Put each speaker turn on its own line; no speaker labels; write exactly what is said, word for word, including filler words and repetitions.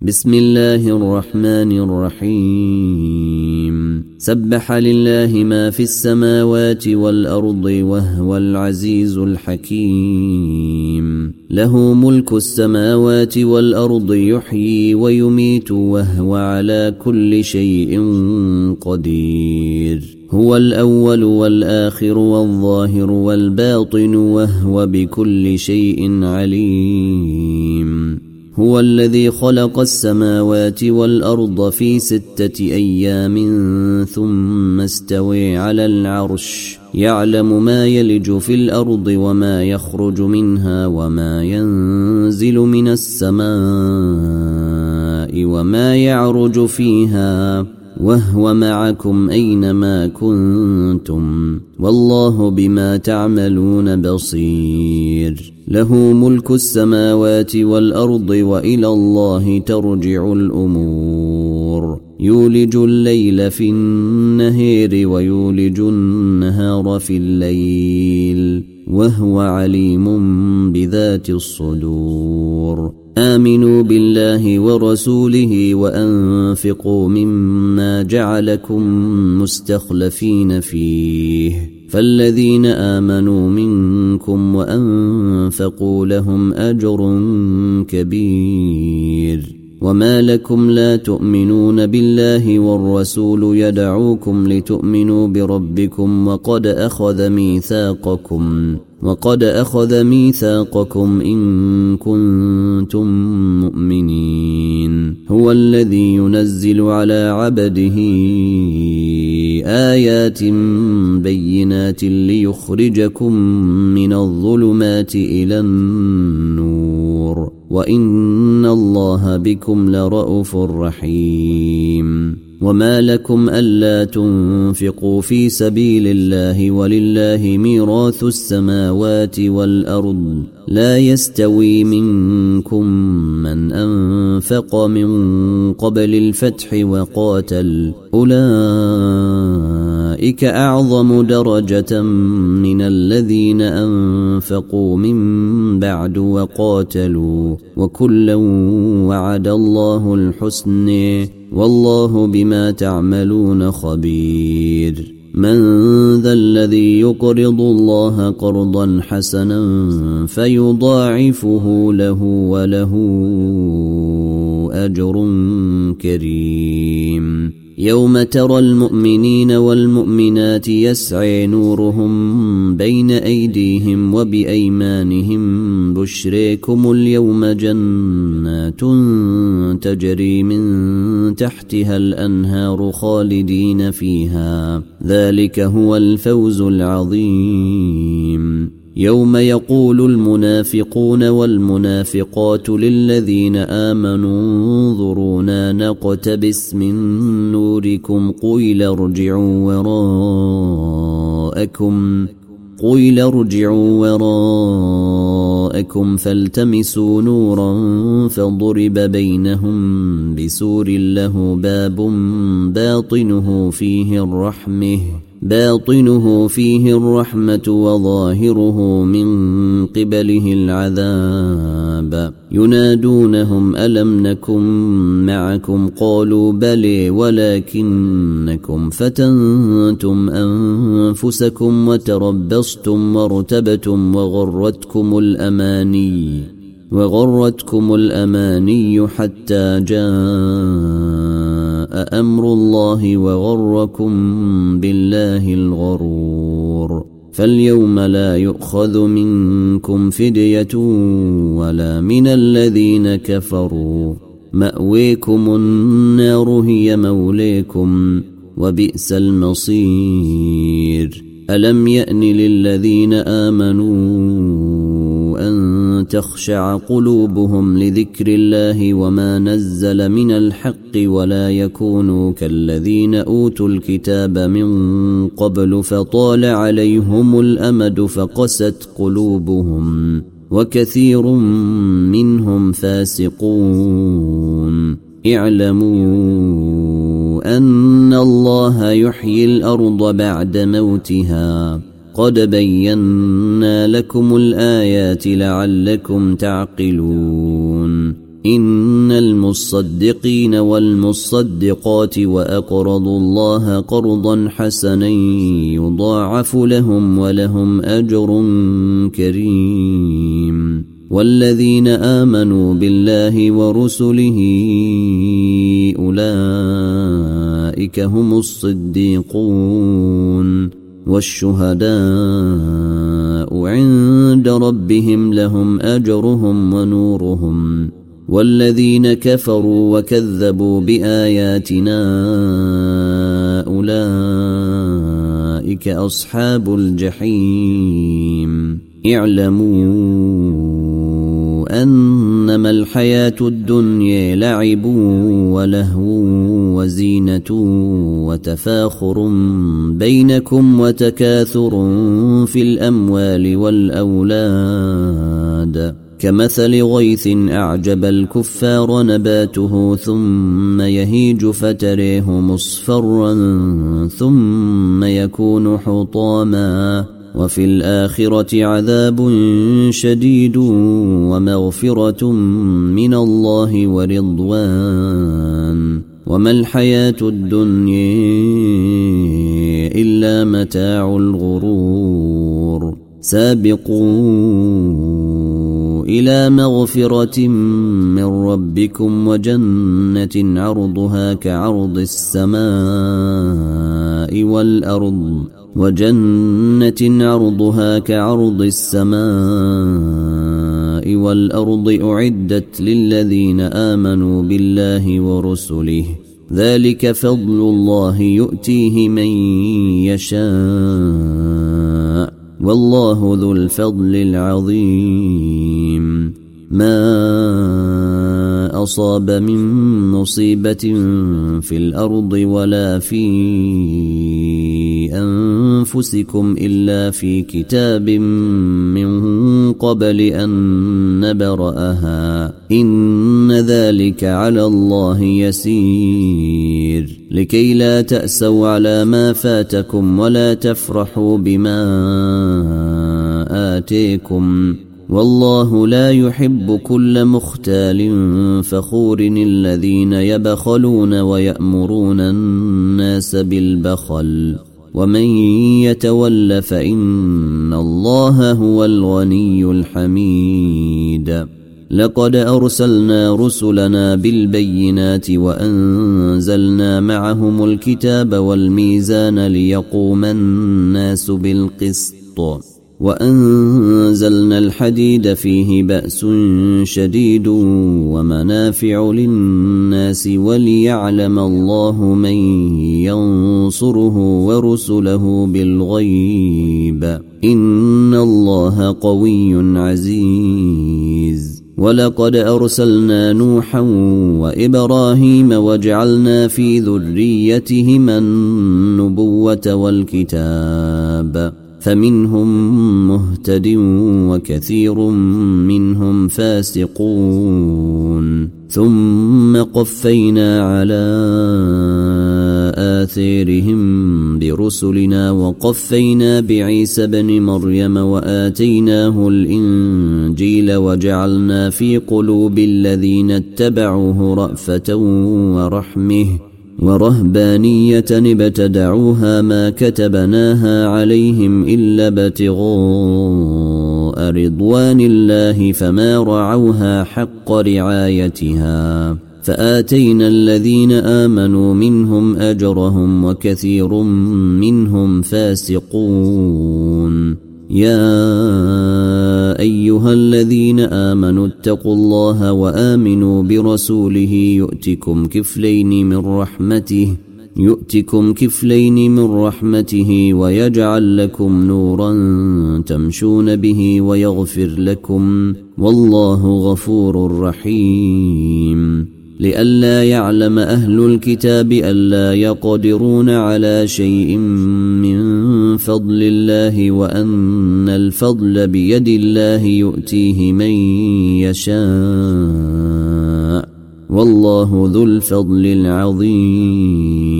بسم الله الرحمن الرحيم سبح لله ما في السماوات والأرض وهو العزيز الحكيم له ملك السماوات والأرض يحيي ويميت وهو على كل شيء قدير هو الأول والآخر والظاهر والباطن وهو بكل شيء عليم هو الذي خلق السماوات والأرض في ستة أيام ثم استوى على العرش يعلم ما يلج في الأرض وما يخرج منها وما ينزل من السماء وما يعرج فيها وهو معكم أينما كنتم والله بما تعملون بصير له ملك السماوات والأرض وإلى الله ترجع الأمور يولج الليل في النهار ويولج النهار في الليل وهو عليم بذات الصدور آمنوا بالله ورسوله وأنفقوا مما جعلكم مستخلفين فيه فالذين آمنوا منكم وأنفقوا لهم أجر كبير وما لكم لا تؤمنون بالله والرسول يدعوكم لتؤمنوا بربكم وقد أخذ ميثاقكم وقد أخذ ميثاقكم إن كنتم مؤمنين هو الذي ينزل على عبده آيات بينات ليخرجكم من الظلمات إلى النور وإن الله بكم لرءوف رحيم وما لكم ألا تنفقوا في سبيل الله ولله ميراث السماوات والأرض لا يستوي منكم من أنفق من قبل الفتح وقاتل أولئك أعظم درجة من الذين أنفقوا من بعد وقاتلوا وكلا وعد الله الحسنى والله بما تعملون خبير من ذا الذي يقرض الله قرضا حسنا فيضاعفه له وله أجر كريم يوم ترى المؤمنين والمؤمنات يسعى نورهم بين أيديهم وبأيمانهم بشريكم اليوم جنات تجري من تحتها الأنهار خالدين فيها ذلك هو الفوز العظيم يوم يقول المنافقون والمنافقات للذين آمنوا انظرونا نقتبس من نوركم قيل ارجعوا وراءكم قيل ارجعوا وراءكم فالتمسوا نورا فضرب بينهم بسور له باب باطنه فيه الرحمة باطنه فيه الرحمة وظاهره من قبله العذاب ينادونهم ألم نكن معكم قالوا بلى ولكنكم فتنتم أنفسكم وتربصتم وارتبتم وغرتكم الأماني وغرتكم الأماني حتى جاء أمر الله وغركم بالله الغرور فاليوم لا يؤخذ منكم فدية ولا من الذين كفروا مأويكم النار هي موليكم وبئس المصير ألم يأن للذين آمنوا أن تخشع قلوبهم لذكر الله وما نزل من الحق ولا يكونوا كالذين أوتوا الكتاب من قبل فطال عليهم الأمد فقست قلوبهم وكثير منهم فاسقون اعلموا أن الله يحيي الأرض بعد موتها قد بينا لكم الآيات لعلكم تعقلون إن المصدقين والمصدقات وأقرضوا الله قرضا حسنا يضاعف لهم ولهم أجر كريم. والذين آمنوا بالله ورسله أولئك هم الصديقون والشهداء عند ربهم لهم أجرهم ونورهم. والذين كفروا وكذبوا بآياتنا أولئك أصحاب الجحيم. اعلموا أنما الحياة الدنيا لعب ولهو وزينة وتفاخر بينكم وتكاثر في الأموال والأولاد كمثل غيث أعجب الكفار نباته ثم يهيج فتريه مصفرا ثم يكون حطاما وفي الآخرة عذاب شديد ومغفرة من الله ورضوان وما الحياة الدنيا إلا متاع الغرور. سابقوا إلى مغفرة من ربكم وجنة عرضها كعرض السماء والأرض وجنة عرضها كعرض السماء والأرض أعدت للذين آمنوا بالله ورسله ذلك فضل الله يؤتيه من يشاء والله ذو الفضل العظيم. ما أصاب من مصيبة في الأرض ولا في أنفسكم إلا في كتاب من قبل أن نبرأها إن ذلك على الله يسير. لكي لا تأسوا على ما فاتكم ولا تفرحوا بما آتيكم والله لا يحب كل مختال فخور الذين يبخلون ويأمرون الناس بالبخل ومن يتول فإن الله هو الغني الحميد. لقد أرسلنا رسلنا بالبينات وأنزلنا معهم الكتاب والميزان ليقوم الناس بالقسط وأنزلنا الحديد فيه بأس شديد ومنافع للناس وليعلم الله من ينصره ورسله بالغيب إن الله قوي عزيز. ولقد أرسلنا نوحا وإبراهيم وجعلنا في ذريتهما النبوة والكتاب فمنهم مهتد وكثير منهم فاسقون ثم قفينا على آثارهم برسلنا وقفينا بعيسى بن مريم وآتيناه الإنجيل وجعلنا في قلوب الذين اتبعوه رأفة ورحمة ورهبانية ابتدعوها ما كتبناها عليهم إلا ابتغاء رضوان الله فما رعوها حق رعايتها فآتينا الذين آمنوا منهم أجرهم وكثير منهم فاسقون. يا أيها الذين آمنوا اتقوا الله وآمنوا برسوله يؤتكم كفلين من رحمته يؤتكم كفلين من رحمته ويجعل لكم نورا تمشون به ويغفر لكم والله غفور رحيم. لئلا يعلم أهل الكتاب ألا يقدرون على شيء من فضل الله وأن الفضل بيد الله يؤتيه من يشاء والله ذو الفضل العظيم.